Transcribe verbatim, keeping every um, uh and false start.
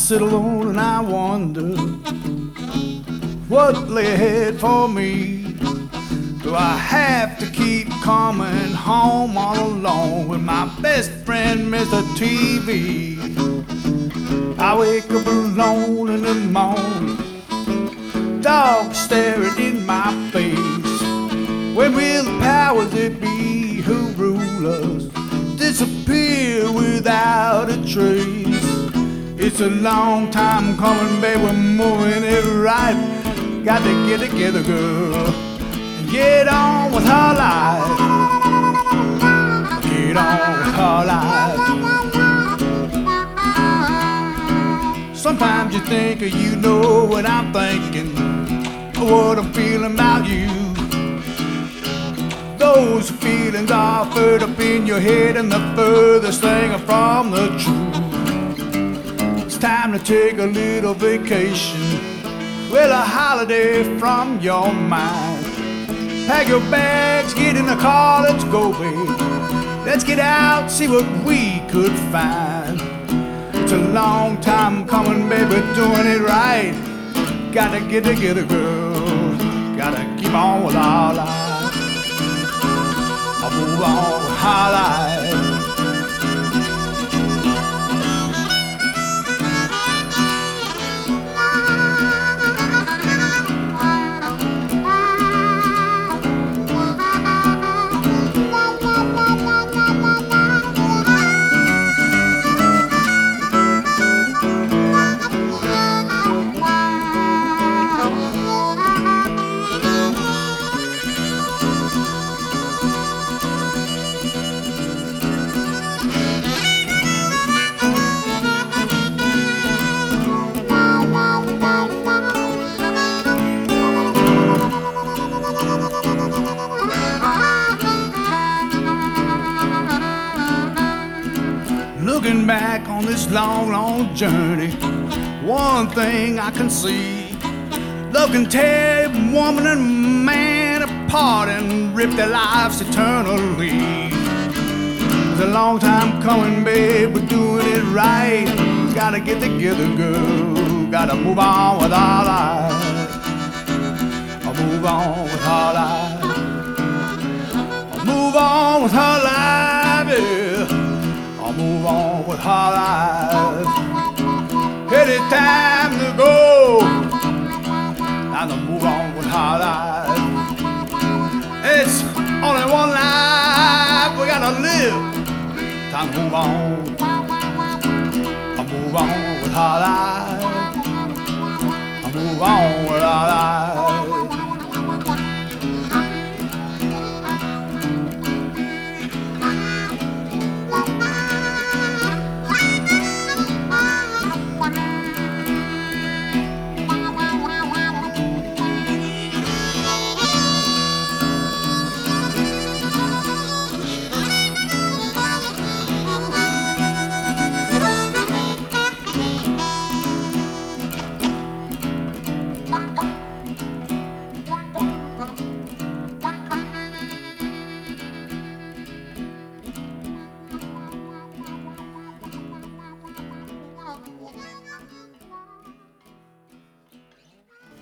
sit alone and I wonder what lay ahead for me. Do I have to keep coming home all alone with my best friend, Mister T V? I wake up alone in the morning, dogs staring in my face. When will the powers that be who rule us disappear without a trace? It's a long time coming, babe, we're moving it right. Got to get together, girl, and get on with our life. Get on with our life. Sometimes you think you know what I'm thinking, what I'm feeling about you. Those feelings are further up in your head and the furthest thing from the truth. It's time to take a little vacation, well, a holiday from your mind. Pack your bags, get in the car, let's go, babe. Let's get out, see what we could find. It's a long time coming, baby, doing it right. Gotta get together, girl, gotta keep on with our lives. I'll move on with our lives. Looking back on this long, long journey, one thing I can see: love can tear woman and man apart and rip their lives eternally. It's a long time coming, babe, we're doing it right. Gotta get together, girl, gotta move on with our lives. I'll move on with our lives. I'll move on with our lives, yeah. I'll move on with our lives. It's time to go. Time to move on with our lives. It's only one life we gotta live. Time to move on. I'll move on with our lives. I'll move on with our lives.